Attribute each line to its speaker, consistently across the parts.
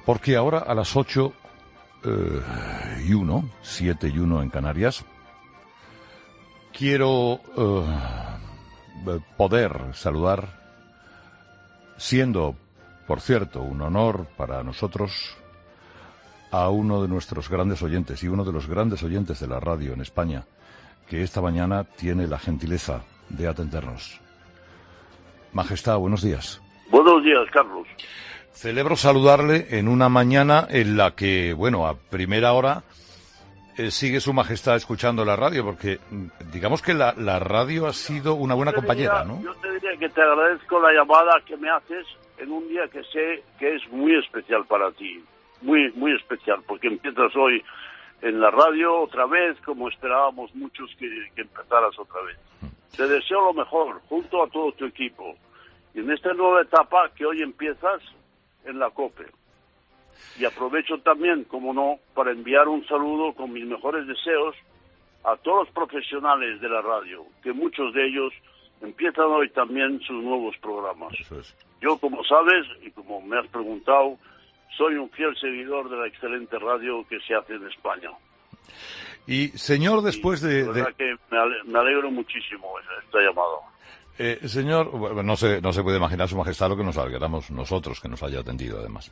Speaker 1: Porque ahora a las 7:01 en Canarias, quiero poder saludar, siendo, por cierto, un honor para nosotros, a uno de nuestros grandes oyentes y uno de los grandes oyentes de la radio en España, que esta mañana tiene la gentileza de atendernos. Majestad, buenos días.
Speaker 2: Buenos días, Carlos.
Speaker 1: Celebro saludarle en una mañana en la que, bueno, a primera hora sigue Su Majestad escuchando la radio, porque digamos que la radio ha sido una buena compañera, ¿no?
Speaker 2: Yo te diría que te agradezco la llamada que me haces en un día que sé que es muy especial para ti, muy, muy especial, porque empiezas hoy en la radio otra vez, como esperábamos muchos que empezaras otra vez. Te deseo lo mejor, junto a todo tu equipo, y en esta nueva etapa que hoy empiezas en la COPE. Y aprovecho también, como no, para enviar un saludo con mis mejores deseos a todos los profesionales de la radio, que muchos de ellos empiezan hoy también sus nuevos programas.
Speaker 1: Eso es.
Speaker 2: Yo, como sabes, y como me has preguntado, soy un fiel seguidor de la excelente radio que se hace en España.
Speaker 1: Y, señor, después
Speaker 2: La verdad que me alegro muchísimo esta llamada.
Speaker 1: Señor, bueno, no se puede imaginar, Su Majestad, lo que nos alegramos nosotros que nos haya atendido, además.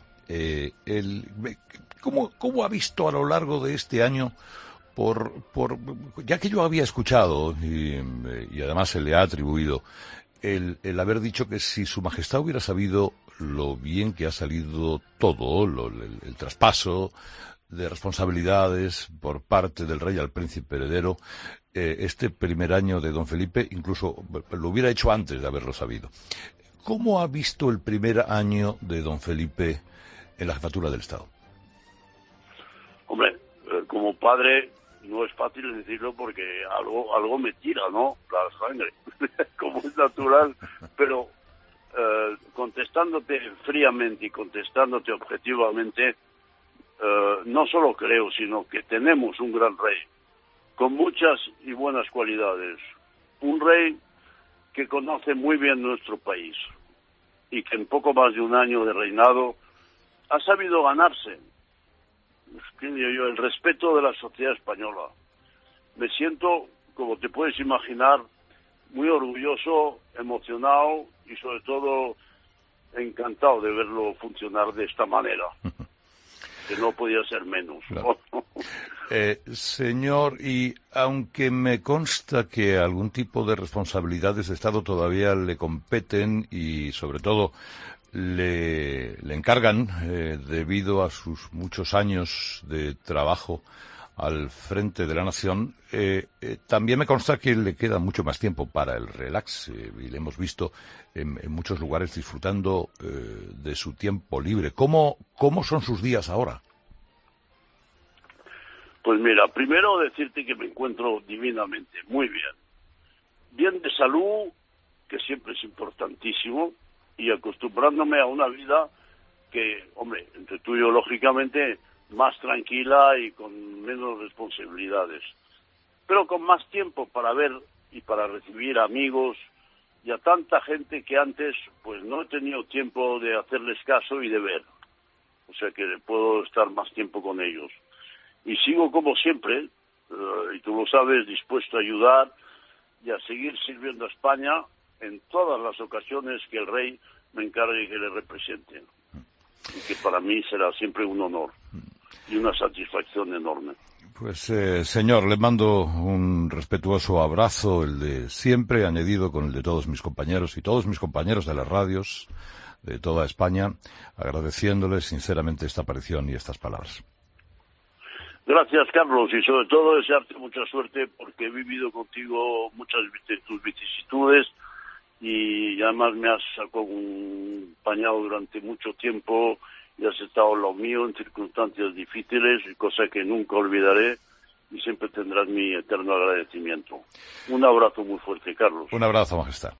Speaker 1: ¿Cómo ha visto a lo largo de este año, ya que yo había escuchado, y además se le ha atribuido, el haber dicho que si Su Majestad hubiera sabido lo bien que ha salido todo, el traspaso de responsabilidades por parte del rey al príncipe heredero, este primer año de don Felipe, incluso lo hubiera hecho antes de haberlo sabido. ¿Cómo ha visto el primer año de don Felipe en la jefatura del Estado?
Speaker 2: Hombre, como padre no es fácil decirlo porque algo me tira, ¿no? La sangre, como es natural, pero contestándote fríamente y contestándote objetivamente, no solo creo, sino que tenemos un gran rey, con muchas y buenas cualidades. Un rey que conoce muy bien nuestro país y que en poco más de un año de reinado ha sabido ganarse, el respeto de la sociedad española. Me siento, como te puedes imaginar, muy orgulloso, emocionado y sobre todo encantado de verlo funcionar de esta manera. Que no podía ser menos.
Speaker 1: Claro. Señor, y aunque me consta que algún tipo de responsabilidades de Estado todavía le competen y sobre todo le encargan debido a sus muchos años de trabajo al frente de la nación, también me consta que le queda mucho más tiempo para el relax, y le hemos visto en muchos lugares disfrutando de su tiempo libre. ¿Cómo son sus días ahora?
Speaker 2: Pues mira, primero decirte que me encuentro divinamente, muy bien. Bien de salud, que siempre es importantísimo, y acostumbrándome a una vida que, hombre, entre tú y yo, lógicamente, más tranquila y con menos responsabilidades, pero con más tiempo para ver y para recibir amigos y a tanta gente que antes pues no he tenido tiempo de hacerles caso y de ver, o sea que puedo estar más tiempo con ellos y sigo como siempre, y tú lo sabes, dispuesto a ayudar y a seguir sirviendo a España en todas las ocasiones que el rey me encargue que le represente, y que para mí será siempre un honor y una satisfacción enorme.
Speaker 1: Pues, señor, le mando un respetuoso abrazo, el de siempre, añadido con el de todos mis compañeros y todos mis compañeros de las radios de toda España, agradeciéndole sinceramente esta aparición y estas palabras.
Speaker 2: Gracias, Carlos, y sobre todo desearte mucha suerte porque he vivido contigo muchas de tus vicisitudes y además me has acompañado durante mucho tiempo y has estado al lado mío en circunstancias difíciles, cosa que nunca olvidaré y siempre tendrás mi eterno agradecimiento. Un abrazo muy fuerte, Carlos.
Speaker 1: Un abrazo, Majestad.